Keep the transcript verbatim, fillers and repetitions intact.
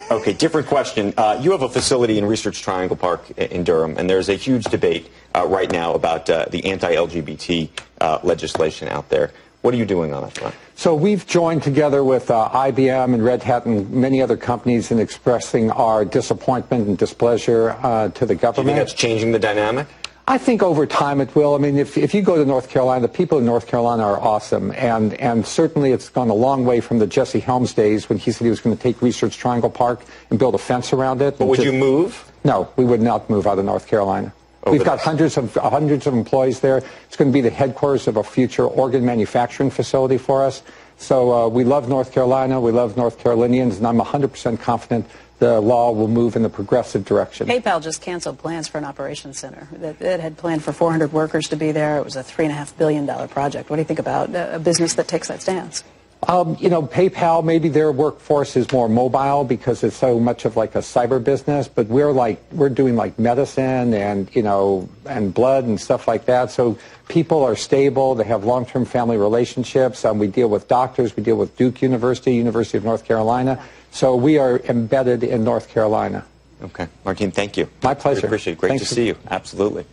Okay, different question. Uh, you have a facility in Research Triangle Park in Durham, and there's a huge debate uh, right now about uh, the anti-L G B T uh, legislation out there. What are you doing on that front? So we've joined together with uh, I B M and Red Hat and many other companies in expressing our disappointment and displeasure uh, to the government. Do you think that's changing the dynamic? I think over time it will. I mean, if, if you go to North Carolina, the people in North Carolina are awesome. And, and certainly it's gone a long way from the Jesse Helms days when he said he was going to take Research Triangle Park and build a fence around it. But would just, you move? No, we would not move out of North Carolina. Over We've got this. hundreds of hundreds of employees there. It's going to be the headquarters of a future organ manufacturing facility for us. So uh, we love North Carolina. We love North Carolinians, and I'm one hundred percent confident the law will move in the progressive direction. PayPal just canceled plans for an operations center. It had planned for four hundred workers to be there. It was a three point five billion dollars project. What do you think about a business that takes that stance? Um, you know, PayPal, maybe their workforce is more mobile because it's so much of like a cyber business, but we're like, we're doing like medicine and, you know, and blood and stuff like that. So people are stable. They have long-term family relationships. Um, we deal with doctors. We deal with Duke University, University of North Carolina. So we are embedded in North Carolina. Okay. Martine, thank you. My pleasure. We appreciate it. Great Thanks to see you. Absolutely.